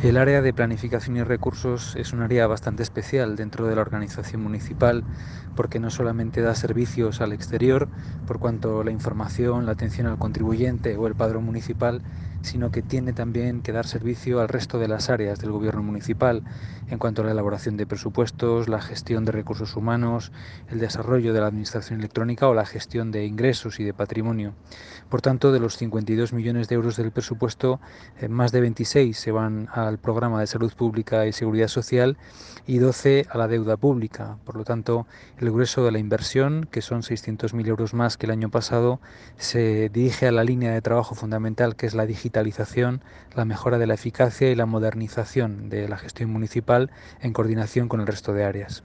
El área de planificación y recursos es un área bastante especial dentro de la organización municipal porque no solamente da servicios al exterior, por cuanto la información, la atención al contribuyente o el padrón municipal, sino que tiene también que dar servicio al resto de las áreas del gobierno municipal en cuanto a la elaboración de presupuestos, la gestión de recursos humanos, el desarrollo de la administración electrónica o la gestión de ingresos y de patrimonio. Por tanto, de los 52 millones de euros del presupuesto, más de 26 se van al programa de salud pública y seguridad social y 12 a la deuda pública. Por lo tanto, el grueso de la inversión, que son 600.000 euros más que el año pasado, se dirige a la línea de trabajo fundamental que es la digitalización, la mejora de la eficacia y la modernización de la gestión municipal en coordinación con el resto de áreas.